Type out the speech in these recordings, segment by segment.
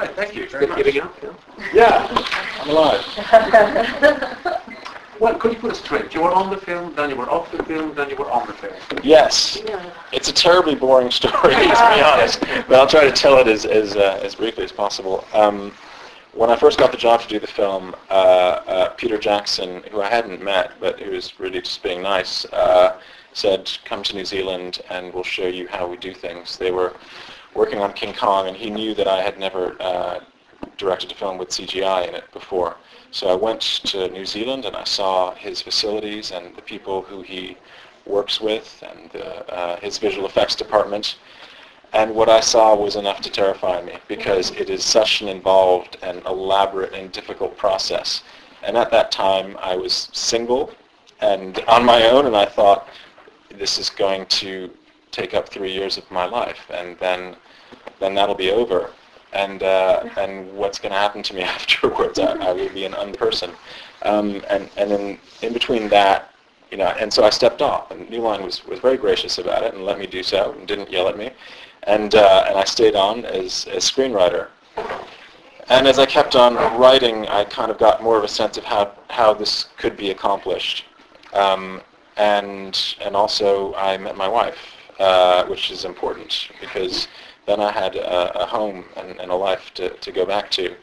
right, thank you very much. Giving up? Yeah, I'm alive. Well, could you put us straight? You were on the film, then you were off the film, then you were on the film. Yes. It's a terribly boring story, to be honest, but I'll try to tell it as briefly as possible. When I first got the job to do the film, Peter Jackson, who I hadn't met, but who was really just being nice, said, come to New Zealand and we'll show you how we do things. They were working on King Kong, and he knew that I had never directed a film with CGI in it before. So I went to New Zealand and I saw his facilities and the people who he works with and his visual effects department. And what I saw was enough to terrify me because it is such an involved and elaborate and difficult process. And at that time I was single and on my own, and I thought this is going to take up 3 years of my life, and then that'll be over. And what's going to happen to me afterwards? I will be an unperson. And in between that, and so I stepped off. And New Line was very gracious about it and let me do so and didn't yell at me. And I stayed on as screenwriter. And as I kept on writing, I kind of got more of a sense of how this could be accomplished. And also I met my wife, which is important because then I had a home and a life to go back to,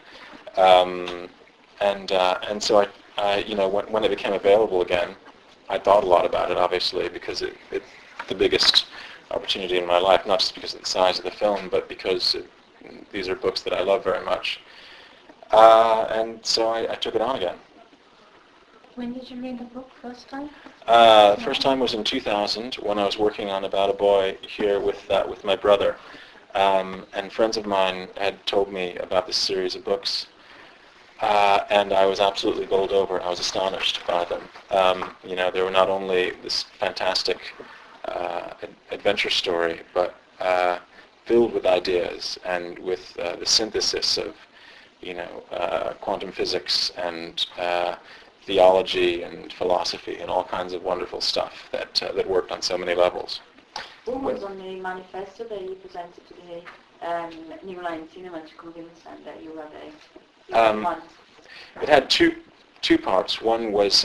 and so I when it became available again, I thought a lot about it, obviously, because it's the biggest opportunity in my life, not just because of the size of the film, but because these are books that I love very much, and so I took it on again. When did you read the book first time? The first time was in 2000 when I was working on About a Boy here with my brother. And friends of mine had told me about this series of books, and I was absolutely bowled over. I was astonished by them. They were not only this fantastic adventure story, but filled with ideas and with the synthesis of, quantum physics and theology and philosophy and all kinds of wonderful stuff that worked on so many levels. What was on the manifesto that you presented to the New Line Cinema to convince them that you were the one? It had two parts. One was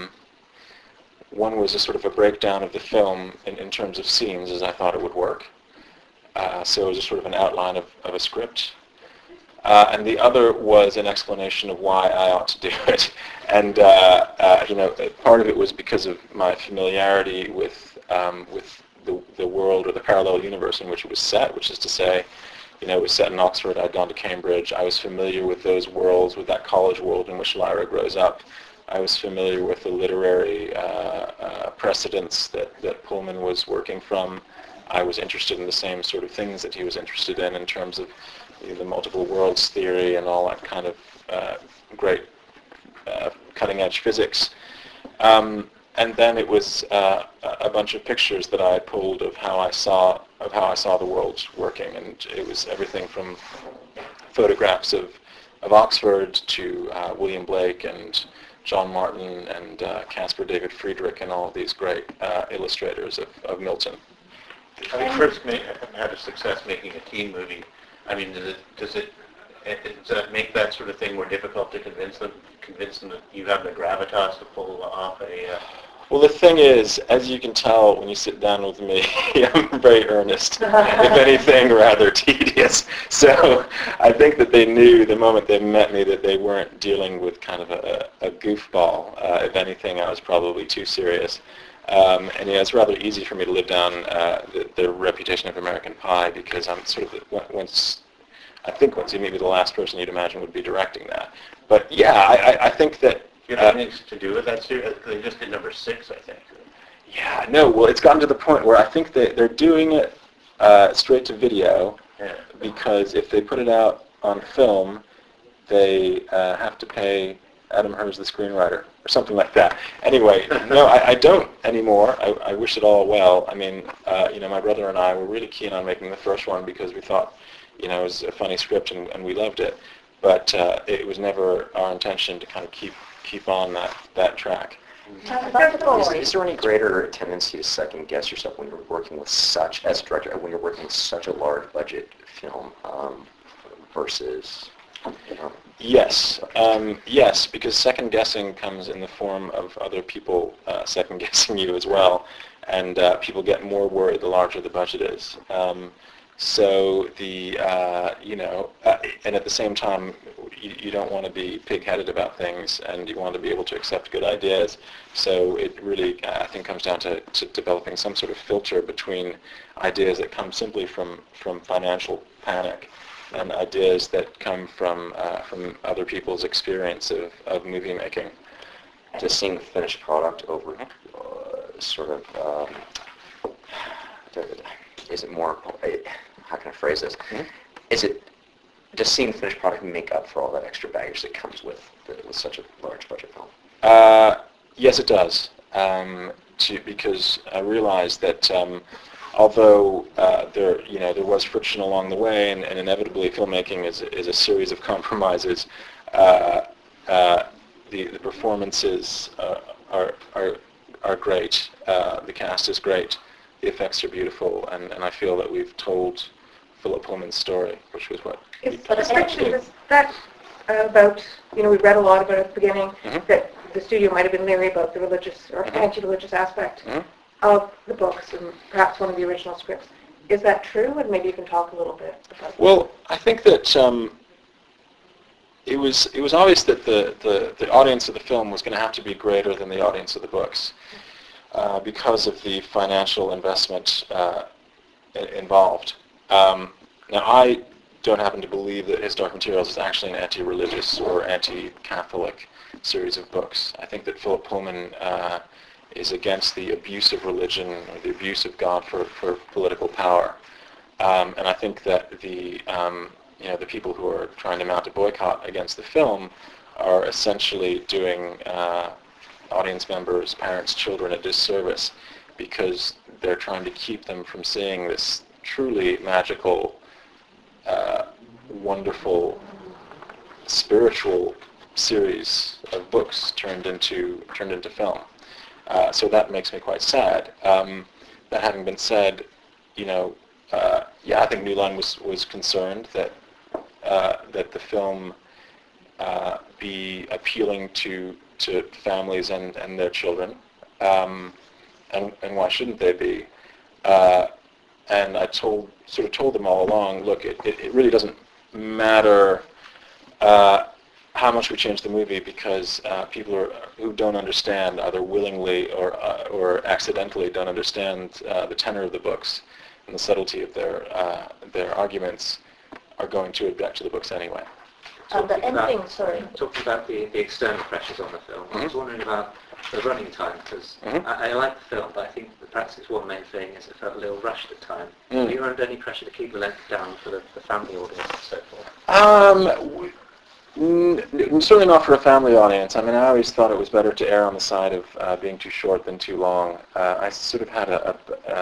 a sort of a breakdown of the film in terms of scenes as I thought it would work. So it was a sort of an outline of a script. And the other was an explanation of why I ought to do it. And part of it was because of my familiarity with the world or the parallel universe in which it was set, which is to say, it was set in Oxford. I'd gone to Cambridge. I was familiar with those worlds, with that college world in which Lyra grows up. I was familiar with the literary precedents that Pullman was working from. I was interested in the same sort of things that he was interested in terms of the multiple worlds theory and all that kind of great cutting-edge physics. And then it was a bunch of pictures that I pulled of how I saw the world working, and it was everything from photographs of Oxford to William Blake and John Martin and Caspar David Friedrich and all of these great illustrators of Milton. Having first had a success making a teen movie, does it make that sort of thing more difficult to convince them that you have the gravitas to pull off a... Well, the thing is, as you can tell when you sit down with me, I'm very earnest, if anything, rather tedious. So I think that they knew the moment they met me that they weren't dealing with kind of a goofball. If anything, I was probably too serious. And it's rather easy for me to live down the reputation of American Pie because I'm sort of, once you meet me, the last person you'd imagine would be directing that. But yeah, I think that... Do you have anything to do with that series? They just did number 6, I think. Yeah, no, well, it's gotten to the point where I think they're doing it straight to video because if they put it out on film, they have to pay Adam Hers, the screenwriter, or something like that. Anyway, no, I don't anymore. I wish it all well. My brother and I were really keen on making the first one because we thought, it was a funny script and we loved it. But it was never our intention to kind of keep on that track. Is there any greater tendency to second guess yourself when you're working with as a director, when you're working with such a large budget film? versus, Yes, yes, because second guessing comes in the form of other people second guessing you as well, and people get more worried the larger the budget is. So the and at the same time, you don't want to be pig-headed about things, and you want to be able to accept good ideas. So it really, I think, comes down to developing some sort of filter between ideas that come simply from financial panic and ideas that come from other people's experience of movie making. just seeing the finished product over sort of, is it more, how can I phrase this? Is it, does seeing the finished product make up for all that extra baggage that comes with such a large budget film? Yes, it does. Because I realized that although there was friction along the way, and inevitably filmmaking is a series of compromises, the performances are great. The cast is great. The effects are beautiful, and I feel that we've told Philip Pullman's story, which was what. Especially that about, we read a lot about it at the beginning, that the studio might have been leery about the religious or anti-religious aspect of the books and perhaps one of the original scripts. Is that true? And maybe you can talk a little bit about that. Well, I think that it was obvious that the audience of the film was going to have to be greater than the audience of the books because of the financial investment involved. Now, I don't happen to believe that His Dark Materials is actually an anti-religious or anti-Catholic series of books. I think that Philip Pullman is against the abuse of religion or the abuse of God for political power. And I think that the people who are trying to mount a boycott against the film are essentially doing audience members, parents, children a disservice because they're trying to keep them from seeing this truly magical, wonderful, spiritual series of books turned into film. So that makes me quite sad. That having been said, I think New Line was concerned that the film be appealing to families and their children, and why shouldn't they be? And I told them all along, look, it really doesn't matter how much we change the movie because people who don't understand, either willingly or accidentally, don't understand the tenor of the books and the subtlety of their arguments, are going to object to the books anyway. And the ending, sorry. Talking about the external pressures on the film, I was wondering about the running time, because I like the film, but I think perhaps its one main thing is it felt a little rushed at times. Were you under any pressure to keep the length down for the family audience and so forth? Certainly not for a family audience. I mean, I always thought it was better to err on the side of being too short than too long. I sort of had a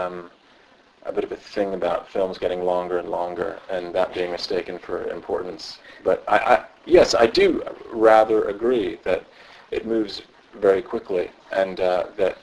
bit of a thing about films getting longer and longer, and that being mistaken for importance. But yes, I do rather agree that it moves very quickly, and that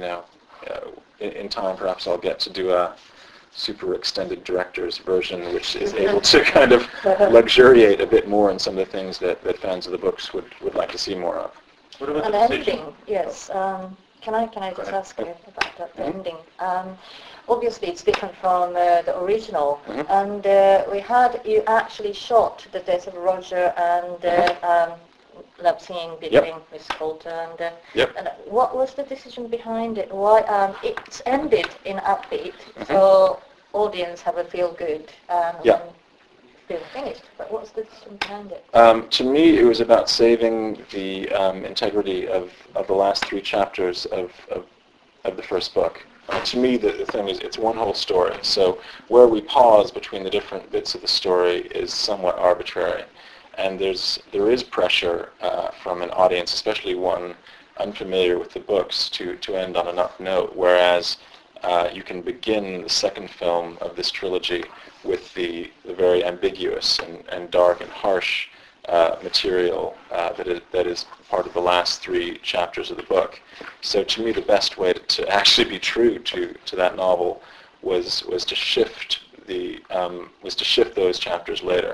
in time perhaps I'll get to do a super extended director's version, which is able to kind of luxuriate a bit more in some of the things that fans of the books would like to see more of. What about And the the decision? ending, yes. Can I just ask you about that, the ending? Obviously, it's different from the original, and you actually shot the death of Roger and love scene between Miss Coulter and what was the decision behind it? Why it's ended in upbeat, so audience have a feel good and feel finished. But what's the decision behind it? To me, it was about saving the integrity of the last 3 chapters of the first book. To me, the thing is, it's one whole story. So where we pause between the different bits of the story is somewhat arbitrary. And there is pressure from an audience, especially one unfamiliar with the books, to end on an up note, whereas you can begin the second film of this trilogy with the very ambiguous and dark and harsh material that is part of the last 3 chapters of the book. So to me, the best way to actually be true to that novel was to shift those chapters later.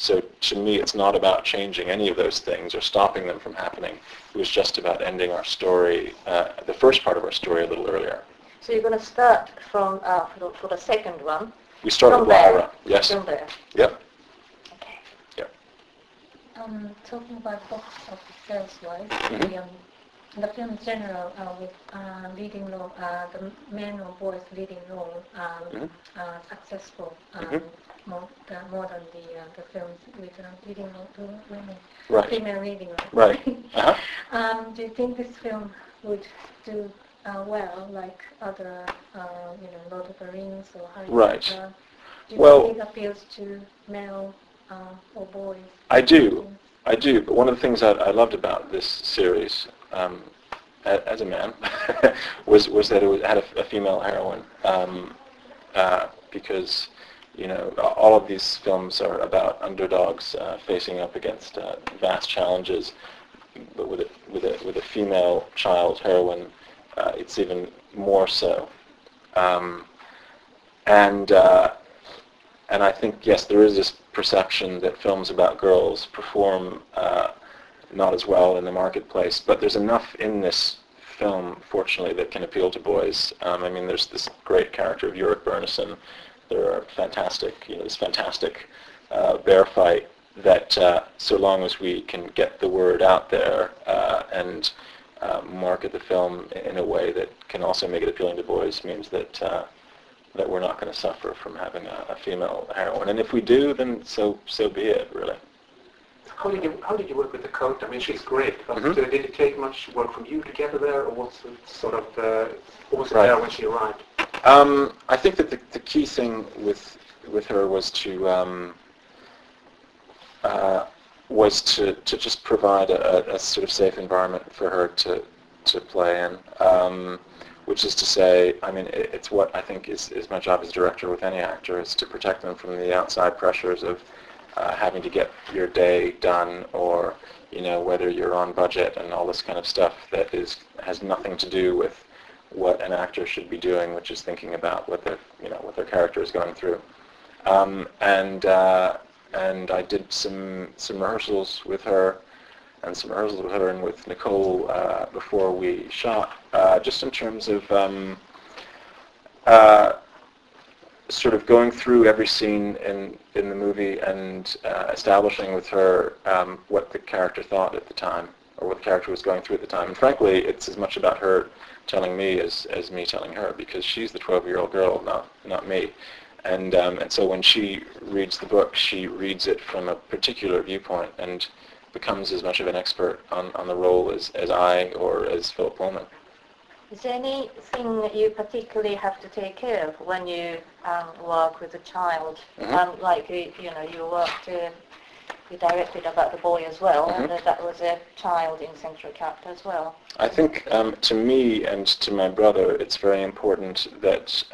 So to me, it's not about changing any of those things or stopping them from happening. It was just about ending our story, the first part of our story, a little earlier. So you're going to start from for the second one. We start with there. Lyra. Yes. From there. Yep. Okay. Yep. Talking about box office sales-wise, the film in general with leading role, the men or boys leading role successful more than the films with leading role to women, Right. female leading role. Right. Uh-huh. Do you think this film would do well like other, Lord of the Rings or Harry Right. Potter? Do you Well- think it appeals to male or boys? I do. But one of the things I loved about this series, as a man, was that it had a female heroine. Because all of these films are about underdogs facing up against vast challenges, but with a female child heroine, it's even more so. And I think, yes, there is this perception that films about girls perform not as well in the marketplace, but there's enough in this film, fortunately, that can appeal to boys. There's this great character of Yorick Bernison. There are this fantastic bear fight that so long as we can get the word out there and market the film in a way that can also make it appealing to boys means that we're not going to suffer from having a female heroine. And if we do, then so be it, really. How did you work with the coat? She's great. But did it take much work from you to get her there, or what's the sort of what was it there when she arrived? I think that the key thing with her was to just provide a sort of safe environment for her to play in. Which is to say, it's what I think is my job as director with any actor, is to protect them from the outside pressures of having to get your day done, or whether you're on budget and all this kind of stuff that has nothing to do with what an actor should be doing, which is thinking about what their character is going through. And I did some rehearsals with her. And some rehearsals with her and with Nicole before we shot, just in terms of sort of going through every scene in the movie and establishing with her what the character thought at the time, or what the character was going through at the time. And frankly, it's as much about her telling me as me telling her, because she's the 12-year-old girl, not me. And so when she reads the book, she reads it from a particular viewpoint and becomes as much of an expert on the role as I or as Philip Pullman. Is there anything you particularly have to take care of when you work with a child? Like you directed about the boy as well, and that was a child in central character as well. I think to me and to my brother, it's very important that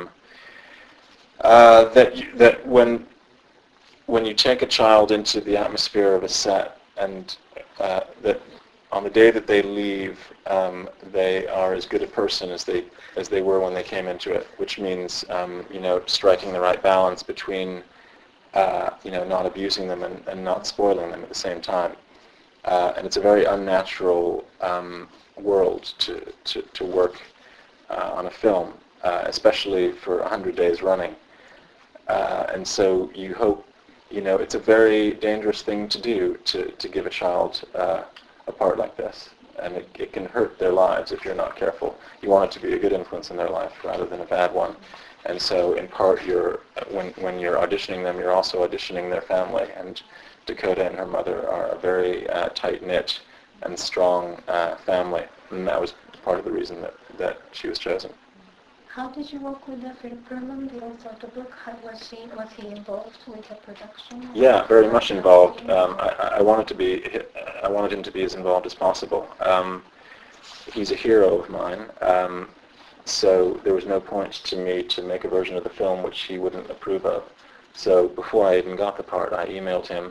that when you take a child into the atmosphere of a set, and that on the day that they leave, they are as good a person as they were when they came into it, which means striking the right balance between not abusing them and not spoiling them at the same time. And it's a very unnatural world to work on a film, especially for 100 days running. And so you hope. It's a very dangerous thing to do, to give a child a part like this. And it can hurt their lives if you're not careful. You want it to be a good influence in their life rather than a bad one. And so in part, when you're auditioning them, you're also auditioning their family. And Dakota and her mother are a very tight-knit and strong family. And that was part of the reason that she was chosen. How did you work with Philip Pullman, the author of the book? Was he involved with the production? Yeah, very much involved. I wanted him to be as involved as possible. He's a hero of mine, so there was no point to me to make a version of the film which he wouldn't approve of. So before I even got the part, I emailed him,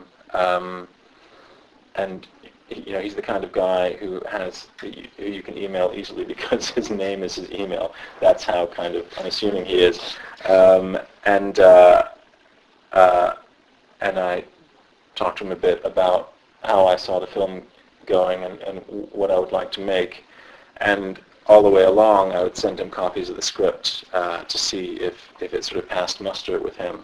and he's the kind of guy who you can email easily because his name is his email. That's how kind of unassuming he is. And I talk to him a bit about how I saw the film going and what I would like to make. And all the way along, I would send him copies of the script to see if it sort of passed muster with him,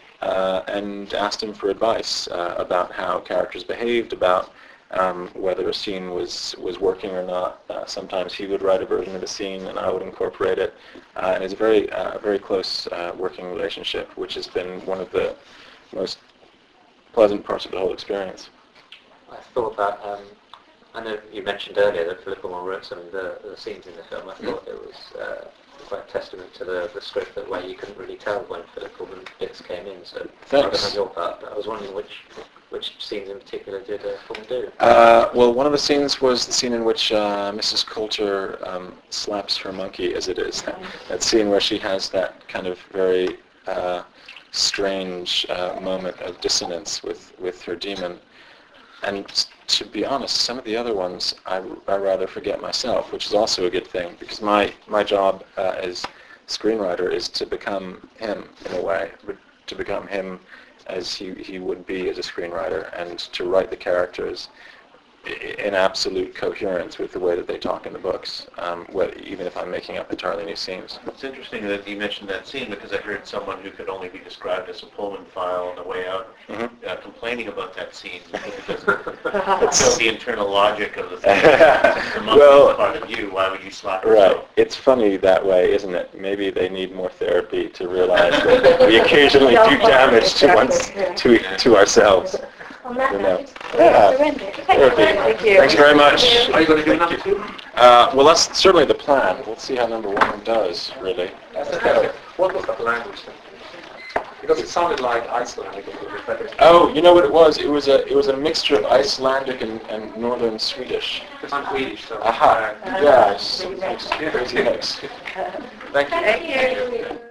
and asked him for advice about how characters behaved, about whether a scene was working or not. Sometimes he would write a version of a scene and I would incorporate it. And it's a very close working relationship, which has been one of the most pleasant parts of the whole experience. I thought that, I know you mentioned earlier that Philip Pullman wrote some of the scenes in the film. I thought it was quite a testament to the script that where you couldn't really tell when Philip Pullman bits came in. So I don't know your part, but I was wondering which scenes in particular did Pullman do? Well, one of the scenes was the scene in which Mrs. Coulter slaps her monkey, as it is. That scene where she has that kind of very strange moment of dissonance with her demon. And to be honest, some of the other ones I rather forget myself, which is also a good thing, because my job as screenwriter is to become him in a way, to become him as he would be as a screenwriter, and to write the characters in absolute coherence with the way that they talk in the books, even if I'm making up entirely new scenes. It's interesting that you mentioned that scene, because I heard someone who could only be described as a Pullman file on the way out complaining about that scene because it doesn't show the internal logic of the thing. The monkey is part of you. Why would you slap yourself? Right. It's funny that way, isn't it? Maybe they need more therapy to realize that we occasionally do damage to ourselves. On that note, Yeah. surrender. Thank you. Thanks very much. Are you going to do number 2? Well, that's certainly the plan. We'll see how number 1 does, really. What was that language then? Because it sounded like Icelandic a little bit better. Oh, you know what it was? It was a mixture of Icelandic and northern Swedish. Because I'm Swedish, so... Aha. Yeah, it's crazy mix. Thank you. Thank you.